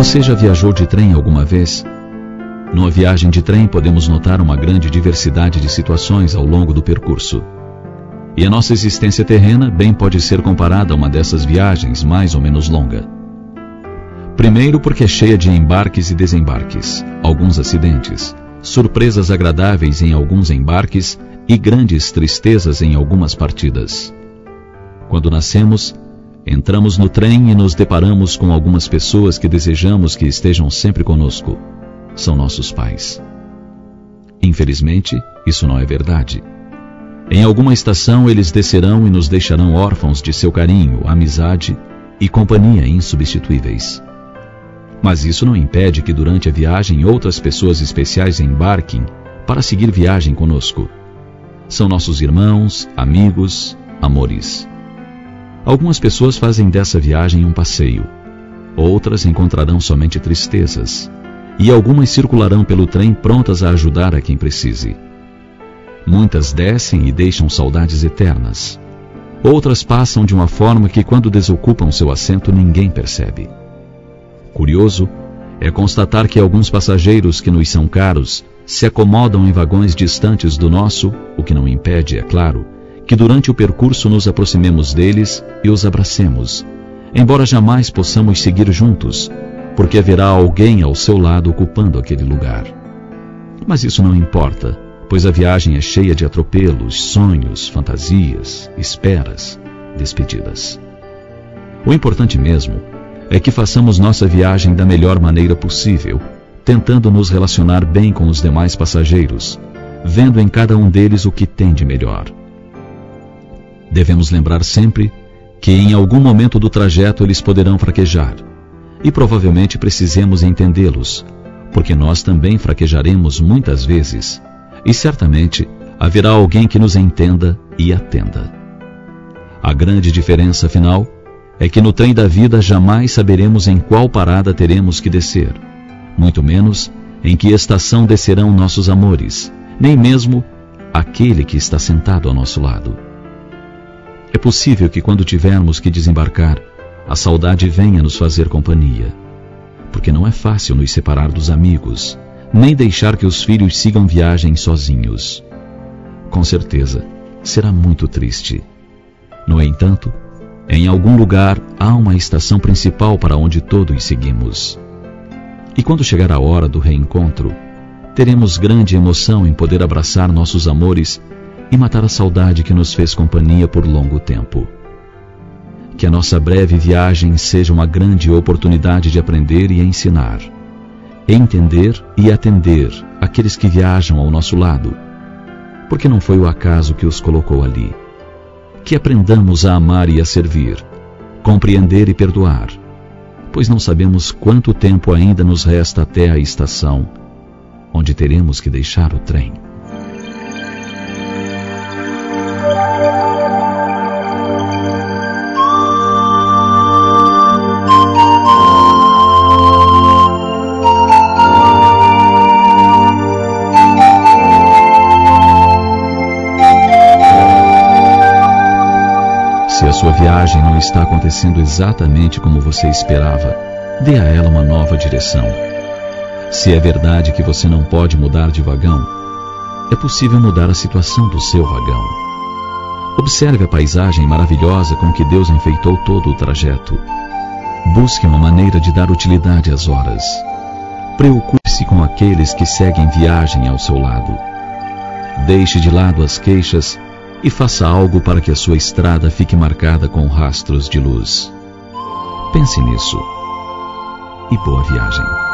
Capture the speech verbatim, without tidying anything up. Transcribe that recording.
Você já viajou de trem alguma vez? Numa viagem de trem podemos notar uma grande diversidade de situações ao longo do percurso. E a nossa existência terrena bem pode ser comparada a uma dessas viagens mais ou menos longa. Primeiro porque é cheia de embarques e desembarques, alguns acidentes, surpresas agradáveis em alguns embarques e grandes tristezas em algumas partidas. Quando nascemos, entramos no trem e nos deparamos com algumas pessoas que desejamos que estejam sempre conosco. São nossos pais. Infelizmente, isso não é verdade. Em alguma estação eles descerão e nos deixarão órfãos de seu carinho, amizade e companhia insubstituíveis. Mas isso não impede que durante a viagem outras pessoas especiais embarquem para seguir viagem conosco. São nossos irmãos, amigos, amores. Algumas pessoas fazem dessa viagem um passeio. Outras encontrarão somente tristezas. E algumas circularão pelo trem prontas a ajudar a quem precise. Muitas descem e deixam saudades eternas. Outras passam de uma forma que quando desocupam seu assento ninguém percebe. Curioso é constatar que alguns passageiros que nos são caros se acomodam em vagões distantes do nosso, o que não impede, é claro, que durante o percurso nos aproximemos deles e os abracemos, embora jamais possamos seguir juntos, porque haverá alguém ao seu lado ocupando aquele lugar. Mas isso não importa, pois a viagem é cheia de atropelos, sonhos, fantasias, esperas, despedidas. O importante mesmo é que façamos nossa viagem da melhor maneira possível, tentando nos relacionar bem com os demais passageiros, vendo em cada um deles o que tem de melhor. Devemos lembrar sempre que em algum momento do trajeto eles poderão fraquejar, e provavelmente precisemos entendê-los, porque nós também fraquejaremos muitas vezes, e certamente haverá alguém que nos entenda e atenda. A grande diferença, afinal, é que no trem da vida jamais saberemos em qual parada teremos que descer, muito menos em que estação descerão nossos amores, nem mesmo aquele que está sentado ao nosso lado. É possível que quando tivermos que desembarcar, a saudade venha nos fazer companhia, porque não é fácil nos separar dos amigos, nem deixar que os filhos sigam viagem sozinhos. Com certeza, será muito triste. No entanto, em algum lugar há uma estação principal para onde todos seguimos. E quando chegar a hora do reencontro, teremos grande emoção em poder abraçar nossos amores e matar a saudade que nos fez companhia por longo tempo. Que a nossa breve viagem seja uma grande oportunidade de aprender e ensinar, entender e atender aqueles que viajam ao nosso lado, porque não foi o acaso que os colocou ali. Que aprendamos a amar e a servir, compreender e perdoar, pois não sabemos quanto tempo ainda nos resta até a estação, onde teremos que deixar o trem. Se a sua viagem não está acontecendo exatamente como você esperava, dê a ela uma nova direção. Se é verdade que você não pode mudar de vagão, é possível mudar a situação do seu vagão. Observe a paisagem maravilhosa com que Deus enfeitou todo o trajeto. Busque uma maneira de dar utilidade às horas. Preocupe-se com aqueles que seguem viagem ao seu lado. Deixe de lado as queixas e faça algo para que a sua estrada fique marcada com rastros de luz. Pense nisso. E boa viagem.